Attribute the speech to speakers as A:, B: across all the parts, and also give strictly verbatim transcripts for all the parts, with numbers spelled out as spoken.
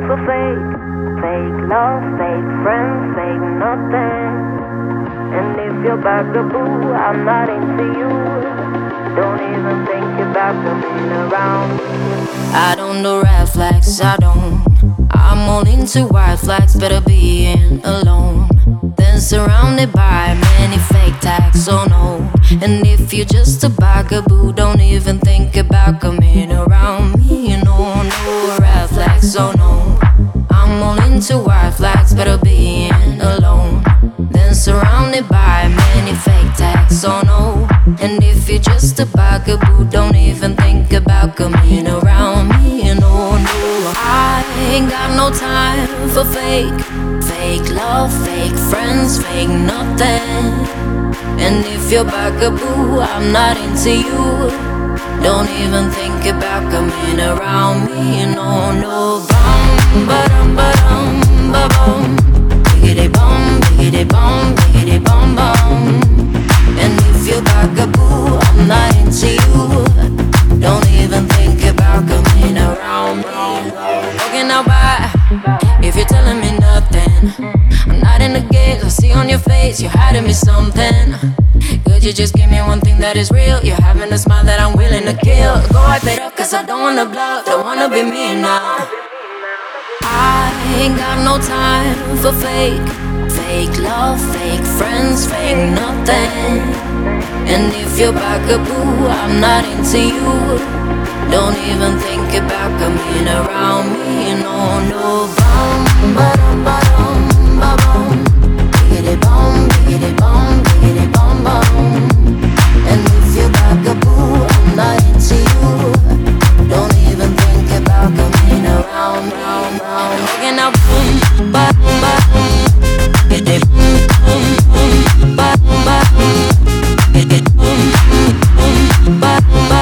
A: for fake. Fake love, fake friends, fake nothing. And if you're bugaboo, I'm not into you. Don't even think about coming around.
B: I don't do red flags, I don't. I'm all into white flags, better being alone than surrounded by many fake tags, oh no. And if you're just a bugaboo, don't even think about coming around me. You know, no red flags, oh no. I'm all into white flags, better being alone than surrounded by many fake tags, oh no. And if you're just a bugaboo, don't even think about coming around me. You know, no, I ain't got no time for fake. Fake love, fake friends, fake nothing. And if you're bugaboo, I'm not into you. Don't even think about coming around me. You know, no. Bum, ba-dum, ba-dum, ba-bum. Biggity bum, biggity bum, biggity bum, bum. And if you're bugaboo, I'm not into you. Don't even think about coming around me. Walking out by, if you're telling me nothing, I'm not in the games, I see on your face you're hiding me something. Could you just give me one thing that is real? You're having a smile that I'm willing to kill. Go wipe it up, cause I don't wanna bluff, don't wanna be me now. I ain't got no time for fake. Fake love, fake friends, fake nothing. And if you're bugaboo, I'm not into you. Don't even think about coming around me. No, no. Bum, ba-dum, ba-dum, ba-bum. Biggity bum, biggity bum, biggity bum, bum. And if you're bugaboo, I'm not into you. Don't even think about coming around, round, round. Walking out, boom, ba, ba. Biggity boom, boom, ba, ba. Biggity boom, boom, ba, ba.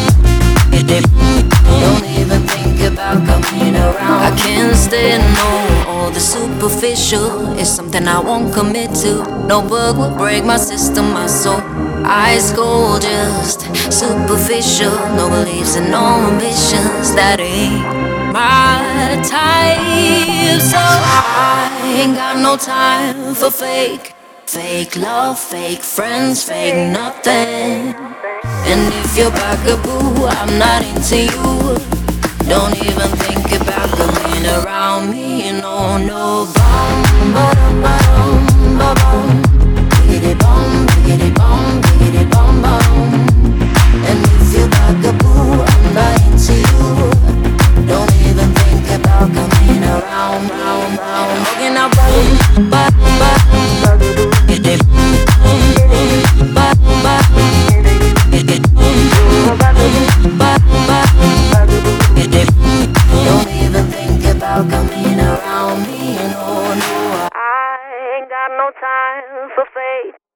B: Don't even think about coming around. I can't stand no, all the superficial is something I won't commit to. No bug will break my system, my soul. Ice cold, just superficial. No beliefs and no ambitions. That ain't my type. So I ain't got no time for fake. Fake love, fake friends, fake nothing. And if you're bugaboo, I'm not into you. Don't even think about coming around me. You know, no. Bum, ba-dum, ba-dum, ba-bum. Biggity bum, biggity bum, biggity bum, bum. And if you're bugaboo, I'm not into you. Don't even think about coming around, round, round. Walking out, boom, ba, ba. Biggity boom, boom, ba, ba. Don't even think about coming around me. No, no.
A: I ain't got no time for fake.